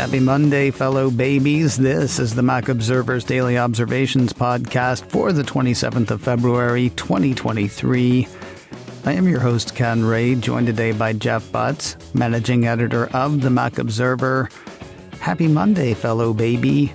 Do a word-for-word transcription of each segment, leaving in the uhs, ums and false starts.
Happy Monday, fellow babies. This is the Mac Observer's Daily Observations podcast for the twenty-seventh of February, twenty twenty-three. I am your host, Ken Ray, joined today by Jeff Butts, managing editor of the Mac Observer. Happy Monday, fellow baby.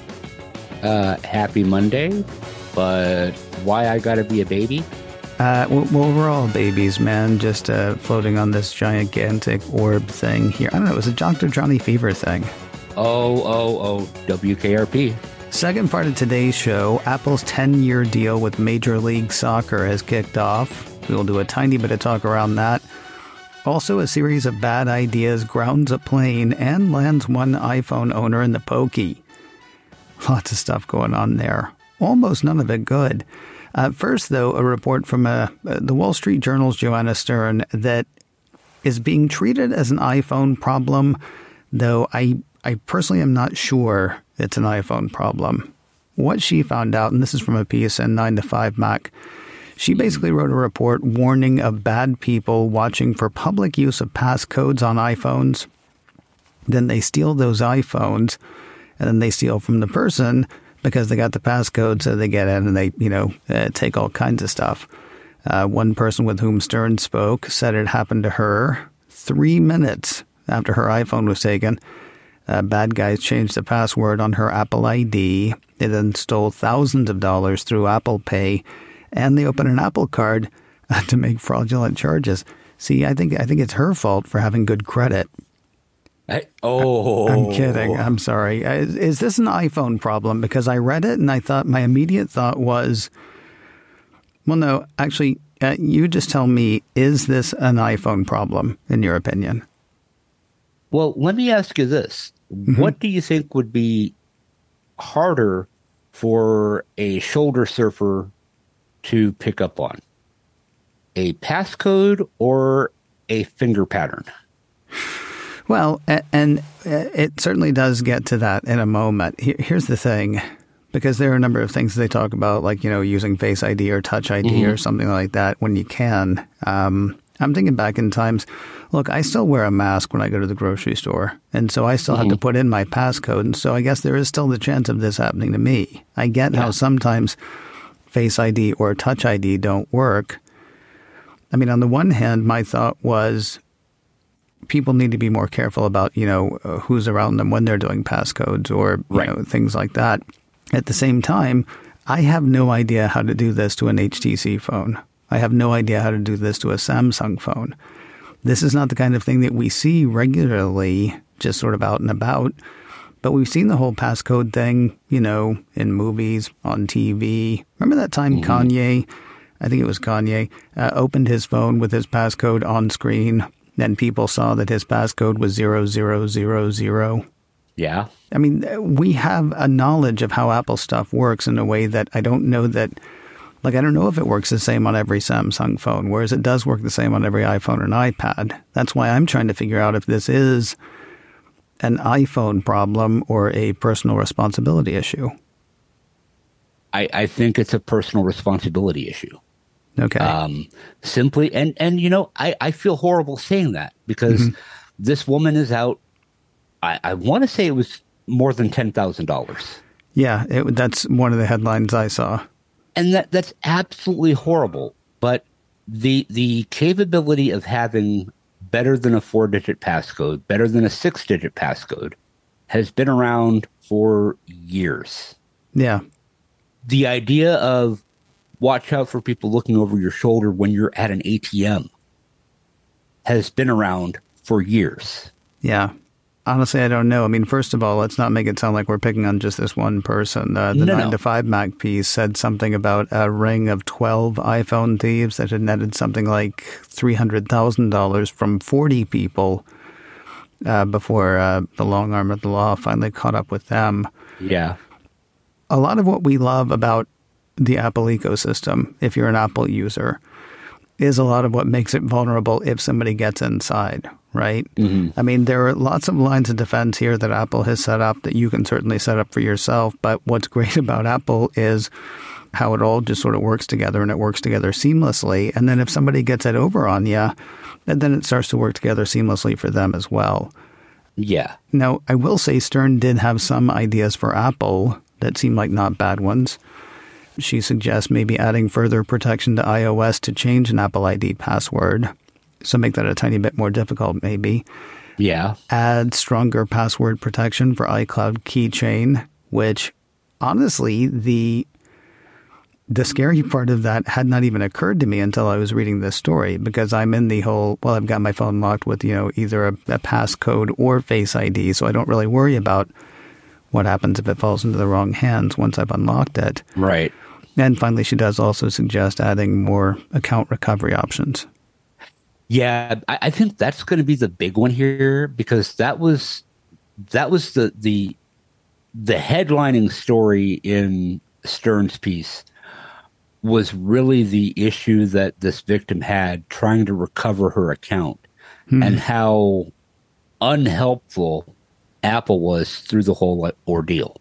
Uh, happy Monday, but why I gotta be a baby? Uh, well, we're all babies, man, just uh, floating on this gigantic orb thing here. I don't know, it was a Doctor Johnny Fever thing. Oh, oh, oh, W K R P. Second part of today's show, Apple's ten-year deal with Major League Soccer has kicked off. We'll do a tiny bit of talk around that. Also, a series of bad ideas grounds a plane and lands one iPhone owner in the pokey. Lots of stuff going on there. Almost none of it good. Uh, first, though, a report from uh, the Wall Street Journal's Joanna Stern that is being treated as an iPhone problem, though I, I personally am not sure it's an iPhone problem. What she found out, and this is from a piece in nine to five Mac, she basically wrote a report warning of bad people watching for public use of passcodes on iPhones. Then they steal those iPhones, and then they steal from the person because they got the passcode, so they get in and they, you know, uh, take all kinds of stuff. Uh, one person with whom Stern spoke said it happened to her three minutes after her iPhone was taken. Uh, bad guys changed the password on her Apple I D. They then stole thousands of dollars through Apple Pay, and they opened an Apple card uh, to make fraudulent charges. See, I think I think it's her fault for having good credit. I, oh, I'm kidding. I'm sorry. Is, is this an iPhone problem? Because I read it and I thought my immediate thought was, well, no, actually, uh, you just tell me, is this an iPhone problem in your opinion? Well, let me ask you this. Mm-hmm. What do you think would be harder for a shoulder surfer to pick up on? A passcode or a finger pattern? Well, and it certainly does get to that in a moment. Here's the thing, because there are a number of things they talk about, like, you know, using Face I D or Touch I D mm-hmm. or something like that when you can. Um, I'm thinking back in times, look, I still wear a mask when I go to the grocery store. And so I still mm-hmm. have to put in my passcode. And so I guess there is still the chance of this happening to me. I get yeah. how sometimes Face I D or Touch I D don't work. I mean, on the one hand, my thought was, people need to be more careful about, you know, uh, who's around them when they're doing passcodes or, you right. know, things like that. At the same time, I have no idea how to do this to an H T C phone. I have no idea how to do this to a Samsung phone. This is not the kind of thing that we see regularly, just sort of out and about. But we've seen the whole passcode thing, you know, in movies, on T V. Remember that time mm-hmm. Kanye, I think it was Kanye, uh, opened his phone with his passcode on screen. Then people saw that his passcode was zero zero zero zero. Yeah. I mean, we have a knowledge of how Apple stuff works in a way that I don't know that, like, I don't know if it works the same on every Samsung phone, whereas it does work the same on every iPhone and iPad. That's why I'm trying to figure out if this is an iPhone problem or a personal responsibility issue. I, I think it's a personal responsibility issue. Okay. Um, simply, and, and you know, I, I feel horrible saying that because mm-hmm. this woman is out, I, I want to say it was more than ten thousand dollars. Yeah, it, that's one of the headlines I saw. And that that's absolutely horrible. But the the capability of having better than a four-digit passcode, better than a six-digit passcode, has been around for years. Yeah. The idea of watch out for people looking over your shoulder when you're at an A T M has been around for years. Yeah. Honestly, I don't know. I mean, first of all, let's not make it sound like we're picking on just this one person. Uh, the no, nine no. to five Mac piece said something about a ring of twelve iPhone thieves that had netted something like three hundred thousand dollars from forty people uh, before uh, the long arm of the law finally caught up with them. Yeah. A lot of what we love about the Apple ecosystem, if you're an Apple user, is a lot of what makes it vulnerable if somebody gets inside, right? Mm-hmm. I mean, there are lots of lines of defense here that Apple has set up that you can certainly set up for yourself. But what's great about Apple is how it all just sort of works together, and it works together seamlessly. And then if somebody gets it over on you, then it starts to work together seamlessly for them as well. Yeah. Now, I will say Stern did have some ideas for Apple that seemed like not bad ones. She suggests maybe adding further protection to iOS to change an Apple I D password. So make that a tiny bit more difficult, maybe. Yeah. Add stronger password protection for iCloud Keychain, which honestly, the the scary part of that had not even occurred to me until I was reading this story, because I'm in the whole, well, I've got my phone locked with, you know, either a, a passcode or Face I D, so I don't really worry about what happens if it falls into the wrong hands once I've unlocked it. Right. And finally, she does also suggest adding more account recovery options. Yeah, I, I think that's going to be the big one here, because that was that was the the the headlining story in Stern's piece was really the issue that this victim had trying to recover her account, hmm. and how unhelpful Apple was through the whole ordeal.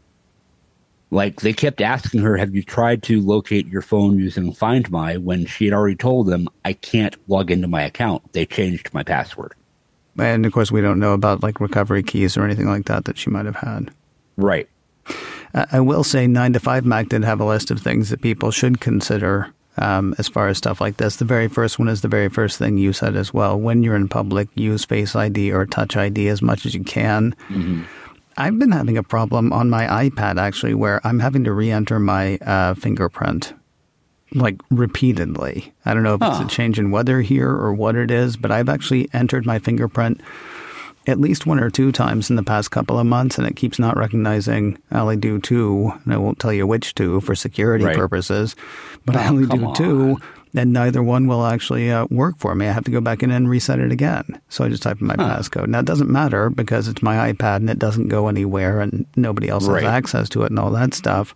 Like, they kept asking her, have you tried to locate your phone using Find My, when she had already told them, I can't log into my account. They changed my password. And, of course, we don't know about, like, recovery keys or anything like that that she might have had. Right. Uh, I will say nine to five Mac did have a list of things that people should consider um, as far as stuff like this. The very first one is the very first thing you said as well. When you're in public, use Face I D or Touch I D as much as you can. Mm-hmm. I've been having a problem on my iPad, actually, where I'm having to re-enter my uh, fingerprint, like, repeatedly. I don't know if huh. it's a change in weather here or what it is, but I've actually entered my fingerprint at least one or two times in the past couple of months, and it keeps not recognizing. I only do two, and I won't tell you which two for security right. purposes, but oh, I only do on. two, and neither one will actually uh, work for me. I have to go back in and reset it again. So I just type in my huh. passcode. Now, it doesn't matter because it's my iPad and it doesn't go anywhere and nobody else right. has access to it and all that stuff.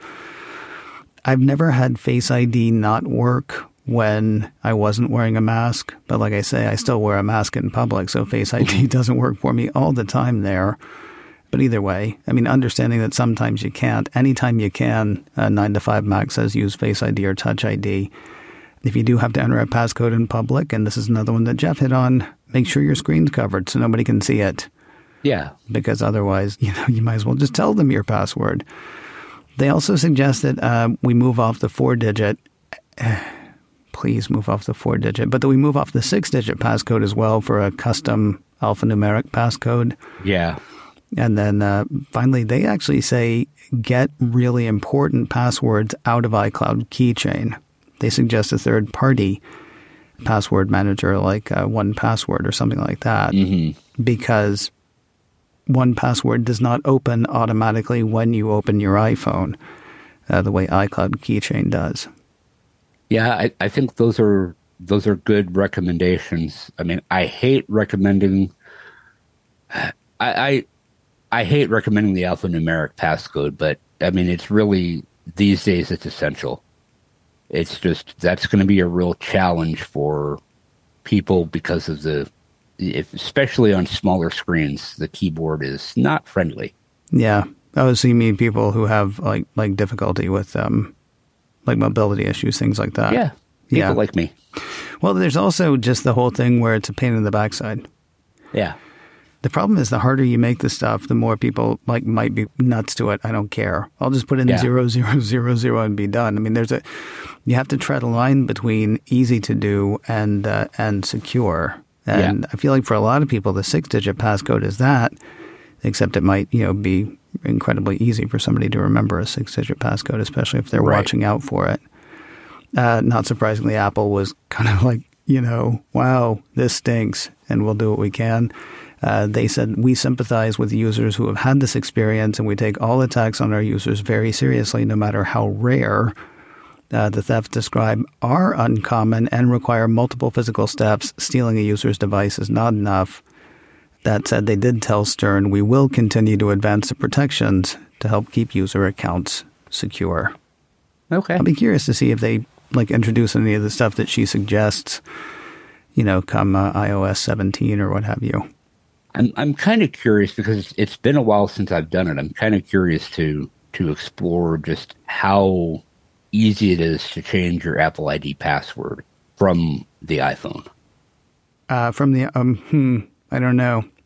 I've never had Face I D not work when I wasn't wearing a mask. But like I say, I still wear a mask in public, so Face I D doesn't work for me all the time there. But either way, I mean, understanding that sometimes you can't, anytime you can, uh, nine to five Mac says use Face I D or Touch I D. If you do have to enter a passcode in public, and this is another one that Jeff hit on, make sure your screen's covered so nobody can see it. Yeah. Because otherwise, you know, you might as well just tell them your password. They also suggest that uh, we move off the four-digit, please move off the four-digit, but that we move off the six-digit passcode as well for a custom alphanumeric passcode. Yeah. And then uh, finally, they actually say get really important passwords out of iCloud Keychain. They suggest a third-party password manager like uh, one Password or something like that, mm-hmm. because one Password does not open automatically when you open your iPhone uh, the way iCloud Keychain does. Yeah, I, I think those are those are good recommendations. I mean, I hate recommending. I I, I hate recommending the alphanumeric passcode, but I mean, it's really these days it's essential. It's just, that's going to be a real challenge for people because of the, if, especially on smaller screens, the keyboard is not friendly. Yeah. Oh, so you mean people who have like like difficulty with um, like mobility issues, things like that. Yeah. People yeah. like me. Well, there's also just the whole thing where it's a pain in the backside. Yeah. The problem is the harder you make the stuff, the more people like might be nuts to it. I don't care. I'll just put in yeah. zero, zero, zero, zero and be done. I mean, there's a, you have to tread a line between easy to do and, uh, and secure. And yeah. I feel like for a lot of people, the six digit passcode is that, except it might, you know, be incredibly easy for somebody to remember a six digit passcode, especially if they're right. watching out for it. Uh, not surprisingly, Apple was kind of like, you know, wow, this stinks and we'll do what we can. Uh, they said, we sympathize with users who have had this experience and we take all attacks on our users very seriously, no matter how rare. Uh, the thefts described are uncommon and require multiple physical steps. Stealing a user's device is not enough. That said, they did tell Stern, we will continue to advance the protections to help keep user accounts secure. Okay. I'll be curious to see if they like introduce any of the stuff that she suggests, you know, come uh, i O S seventeen or what have you. I'm I'm kind of curious because it's been a while since I've done it. I'm kind of curious to to explore just how easy it is to change your Apple I D password from the iPhone. Uh, from the um, hmm, I don't know.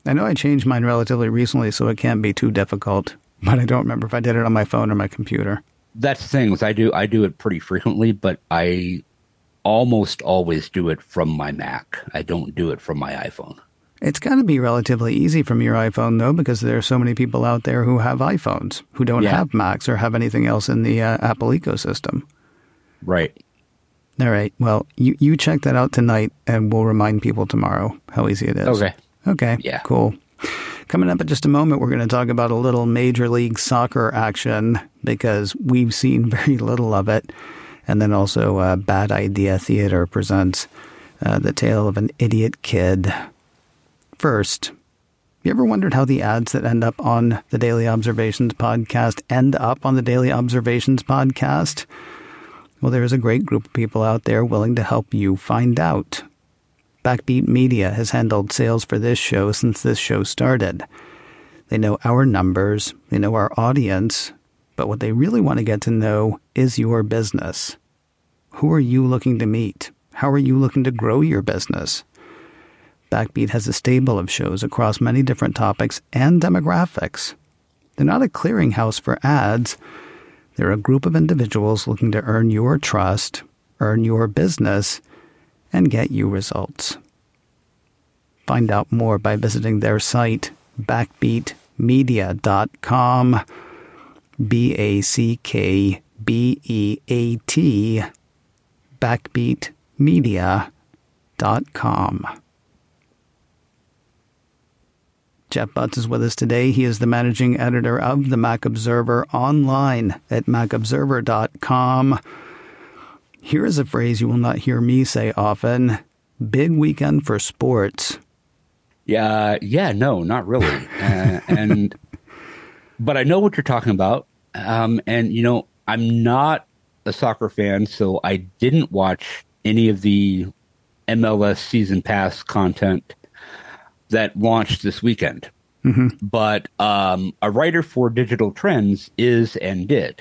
I know I changed mine relatively recently, so it can't be too difficult. But I don't remember if I did it on my phone or my computer. That's the thing. Is I do I do it pretty frequently, but I almost always do it from my Mac. I don't do it from my iPhone. It's got to be relatively easy from your iPhone, though, because there are so many people out there who have iPhones, who don't yeah. have Macs or have anything else in the uh, Apple ecosystem. Right. All right. Well, you, you check that out tonight, and we'll remind people tomorrow how easy it is. Okay. Okay. Yeah. Cool. Coming up in just a moment, we're going to talk about a little Major League Soccer action, because we've seen very little of it. And then also uh, Bad Idea Theater presents uh, The Tale of an Idiot Kid. First, you ever wondered how the ads that end up on the Daily Observations podcast end up on the Daily Observations podcast? Well, there is a great group of people out there willing to help you find out. Backbeat Media has handled sales for this show since this show started. They know our numbers, they know our audience, but what they really want to get to know is your business. Who are you looking to meet? How are you looking to grow your business? Backbeat has a stable of shows across many different topics and demographics. They're not a clearinghouse for ads. They're a group of individuals looking to earn your trust, earn your business, and get you results. Find out more by visiting their site, backbeat media dot com. B A C K B E A T, backbeat media dot com. Jeff Butts is with us today. He is the managing editor of the Mac Observer online at mac observer dot com. Here is a phrase you will not hear me say often: big weekend for sports. Yeah, yeah, no, not really. uh, and but I know what you're talking about. Um, and you know, I'm not a soccer fan, so I didn't watch any of the M L S season pass content that launched this weekend. Mm-hmm. But um, a writer for Digital Trends is and did.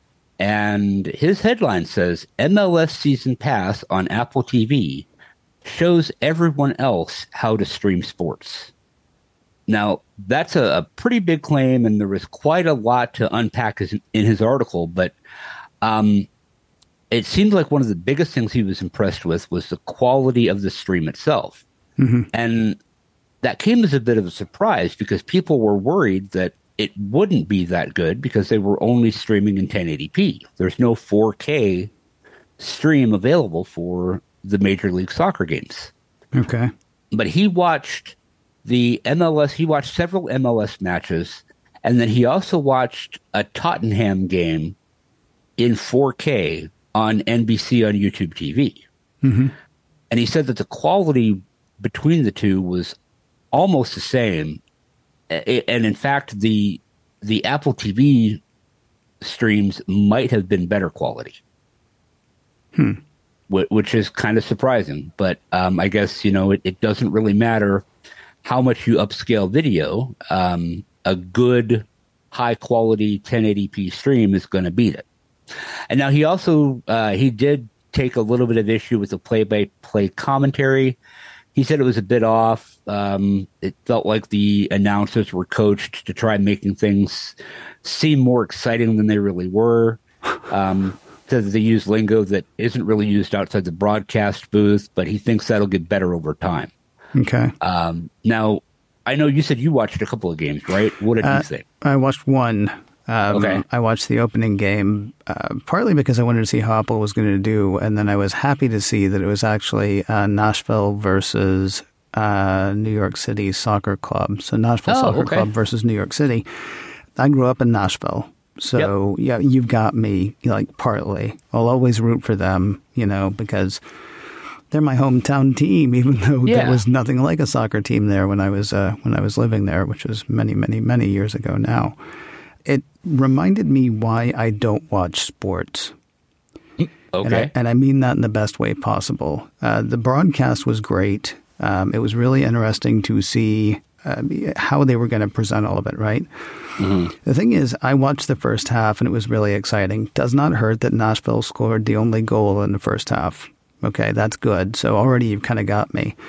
And his headline says, M L S Season Pass on Apple T V shows everyone else how to stream sports. Now, that's a, a pretty big claim, and there was quite a lot to unpack his, in his article, but um, it seemed like one of the biggest things he was impressed with was the quality of the stream itself. Mm-hmm. And that came as a bit of a surprise because people were worried that it wouldn't be that good because they were only streaming in ten eighty p. There's no four K stream available for the Major League Soccer games. Okay. But he watched the M L S, he watched several M L S matches, and then he also watched a Tottenham game in four K on N B C on YouTube T V. Mm-hmm. And he said that the quality between the two was almost the same. And in fact, the the Apple T V streams might have been better quality. Hmm. Which is kind of surprising. But um, I guess, you know, it, it doesn't really matter how much you upscale video. Um, a good, high-quality ten eighty p stream is going to beat it. And now he also, uh, he did take a little bit of issue with the play-by-play commentary. He said it was a bit off. Um, it felt like the announcers were coached to try making things seem more exciting than they really were. Um, said that they use lingo that isn't really used outside the broadcast booth, but he thinks that'll get better over time. Okay. Um, now, I know you said you watched a couple of games, right? What did uh, you think? I watched one. Um, okay. I watched the opening game, uh, partly because I wanted to see how Apple was going to do, and then I was happy to see that it was actually uh, Nashville versus uh, New York City Soccer Club. So Nashville oh, Soccer okay. Club versus New York City. I grew up in Nashville, so yep. yeah, you've got me, like, partly. I'll always root for them, you know, because they're my hometown team, even though yeah. there was nothing like a soccer team there when I was uh, when I was living there, which was many, many, many years ago now. It reminded me why I don't watch sports. Okay. And I, and I mean that in the best way possible. Uh, the broadcast was great. Um, it was really interesting to see uh, how they were going to present all of it, right? Mm-hmm. The thing is, I watched the first half and it was really exciting. Does not hurt that Nashville scored the only goal in the first half. Okay, that's good. So already you've kind of got me.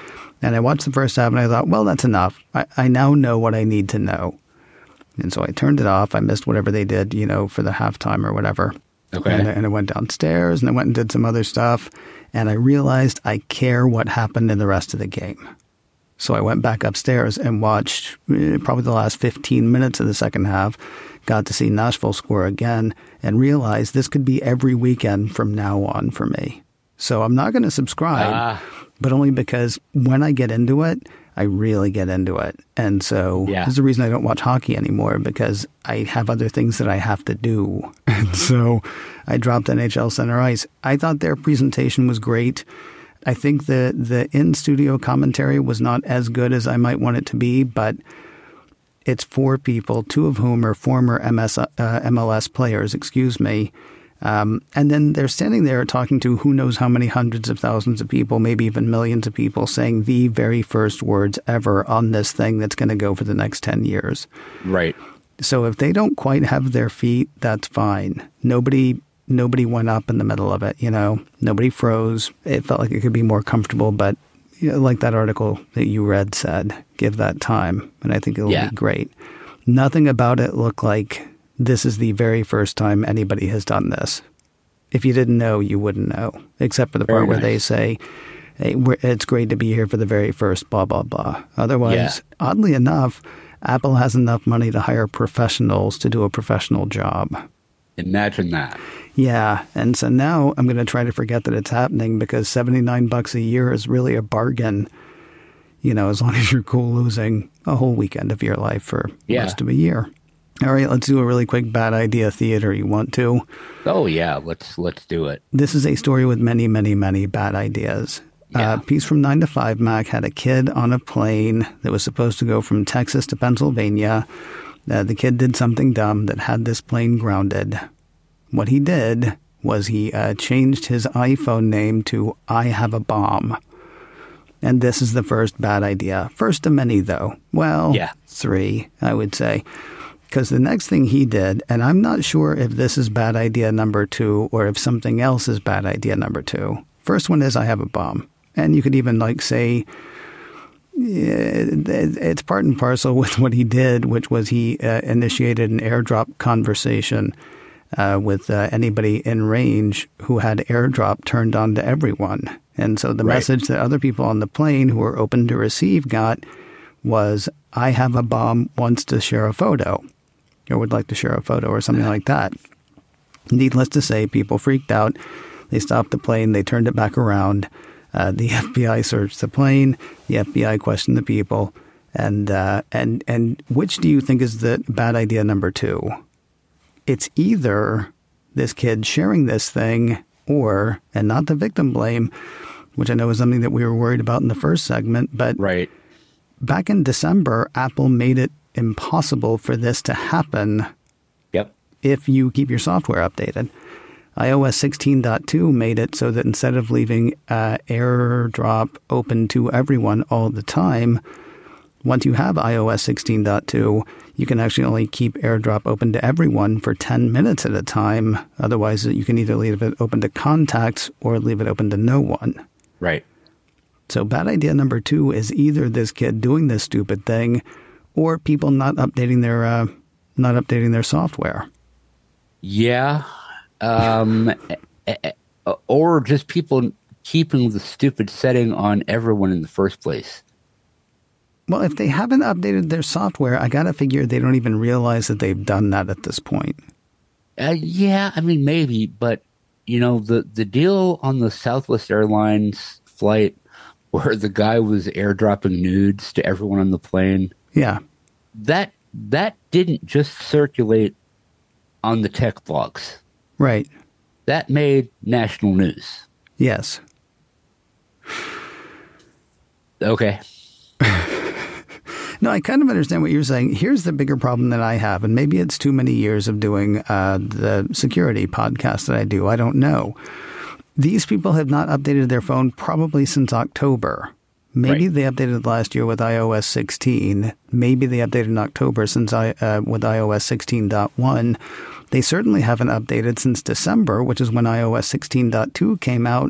And I watched the first half and I thought, well, that's enough. I, I now know what I need to know. And so I turned it off. I missed whatever they did, you know, for the halftime or whatever. Okay. And, and I went downstairs and I went and did some other stuff. And I realized I care what happened in the rest of the game. So I went back upstairs and watched eh, probably the last fifteen minutes of the second half. Got to see Nashville score again and realized this could be every weekend from now on for me. So I'm not going to subscribe, ah. but only because when I get into it, I really get into it. And so yeah. There's the reason I don't watch hockey anymore, because I have other things that I have to do. And so I dropped N H L Center Ice. I thought their presentation was great. I think the, the in-studio commentary was not as good as I might want it to be, but it's four people, two of whom are former M S, uh, M L S players, excuse me. Um, and then they're standing there talking to who knows how many hundreds of thousands of people, maybe even millions of people, saying the very first words ever on this thing that's going to go for the next ten years. Right. So if they don't quite have their feet, that's fine. Nobody nobody went up in the middle of it, you know. Nobody froze. It felt like it could be more comfortable, but you know, like that article that you read said, give that time, and I think it'll yeah. be great. Nothing about it looked like this is the very first time anybody has done this. If you didn't know, you wouldn't know, except for the part very where nice. They say, hey, we're, it's great to be here for the very first blah, blah, blah. Otherwise, yeah. oddly enough, Apple has enough money to hire professionals to do a professional job. Imagine that. Yeah. And so now I'm going to try to forget that it's happening, because seventy-nine bucks a year is really a bargain, you know, as long as you're cool losing a whole weekend of your life for yeah. most of a year. All right, let's do a really quick bad idea theater. You want to? Oh, yeah, let's let's do it. This is a story with many, many, many bad ideas. Yeah. Uh, piece from nine to five Mac had a kid on a plane that was supposed to go from Texas to Pennsylvania. Uh, the kid did something dumb that had this plane grounded. What he did was he uh, changed his iPhone name to I Have a Bomb. And this is the first bad idea. First of many, though. Well, yeah. three, I would say. Because the next thing he did, and I'm not sure if this is bad idea number two or if something else is bad idea number two. First one is I have a bomb. And you could even like say it's part and parcel with what he did, which was he uh, initiated an airdrop conversation uh, with uh, anybody in range who had airdrop turned on to everyone. And so the right. message that other people on the plane who were open to receive got was, I have a bomb, wants to share a photo. Or would like to share a photo or something like that. Needless to say, people freaked out. They stopped the plane. They turned it back around. Uh, the F B I searched the plane. The F B I questioned the people. And uh, and and which do you think is the bad idea number two? It's either this kid sharing this thing or, and not the victim blame, which I know is something that we were worried about in the first segment, but right. back in December, Apple made it impossible for this to happen. Yep. If you keep your software updated. i O S sixteen point two made it so that instead of leaving uh, AirDrop open to everyone all the time, once you have i O S sixteen point two, you can actually only keep AirDrop open to everyone for ten minutes at a time. Otherwise, you can either leave it open to contacts or leave it open to no one. Right. So bad idea number two is either this kid doing this stupid thing or people not updating their uh, not updating their software. Yeah. Um, or just people keeping the stupid setting on everyone in the first place. Well, if they haven't updated their software, I got to figure they don't even realize that they've done that at this point. Uh, yeah, I mean, maybe. But, you know, the, the deal on the Southwest Airlines flight where the guy was airdropping nudes to everyone on the plane. Yeah. That that didn't just circulate on the tech blogs. Right. That made national news. Yes. Okay. No, I kind of understand what you're saying. Here's the bigger problem that I have, and maybe it's too many years of doing uh, the security podcast that I do. I don't know. These people have not updated their phone probably since October. Maybe right. they updated last year with i O S sixteen. Maybe they updated in October since I uh, with i O S sixteen point one. They certainly haven't updated since December, which is when i O S sixteen point two came out.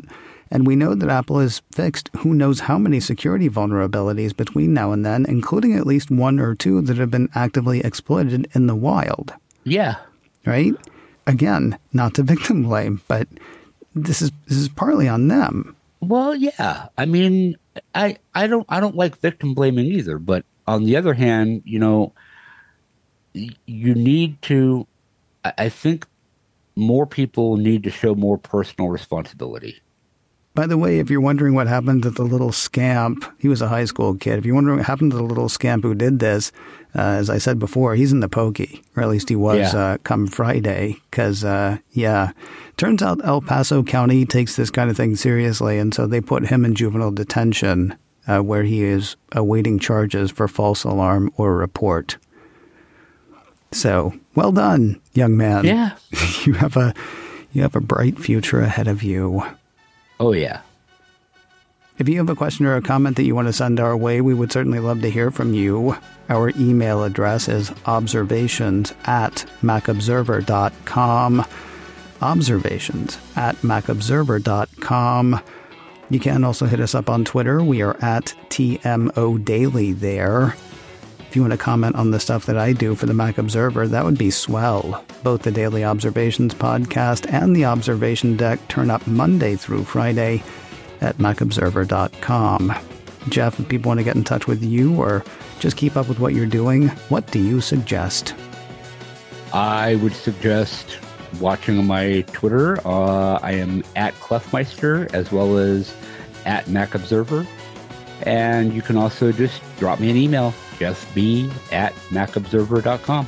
And we know that Apple has fixed who knows how many security vulnerabilities between now and then, including at least one or two that have been actively exploited in the wild. Yeah. Right? Again, not to victim blame, but this is this is partly on them. Well, yeah. I mean, I I don't I don't like victim blaming either, but on the other hand, you know, you need to, I think more people need to show more personal responsibility. By the way, if you're wondering what happened to the little scamp, he was a high school kid. If you're wondering what happened to the little scamp who did this, uh, as I said before, he's in the pokey, or at least he was yeah. uh, come Friday. Because, uh, yeah, turns out El Paso County takes this kind of thing seriously, and so they put him in juvenile detention uh, where he is awaiting charges for false alarm or report. So, well done, young man. Yeah. you have a you have a bright future ahead of you. Oh, yeah. If you have a question or a comment that you want to send our way, we would certainly love to hear from you. Our email address is observations at macobserver dot com. Observations at macobserver dot com. You can also hit us up on Twitter. We are at T M O Daily there. If you want to comment on the stuff that I do for the Mac Observer, that would be swell. Both the Daily Observations podcast and the Observation Deck turn up Monday through Friday at mac observer dot com. Jeff, if people want to get in touch with you or just keep up with what you're doing, what do you suggest? I would suggest watching on my Twitter. Uh, I am at Clefmeister as well as at Mac Observer. And you can also just drop me an email, jeffb at mac observer dot com.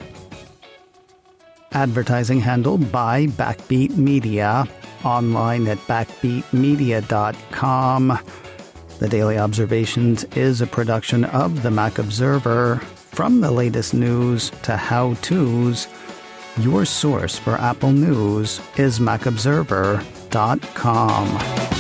Advertising handled by Backbeat Media, online at backbeat media dot com. The Daily Observations is a production of the Mac Observer. From the latest news to how-tos, your source for Apple news is mac observer dot com.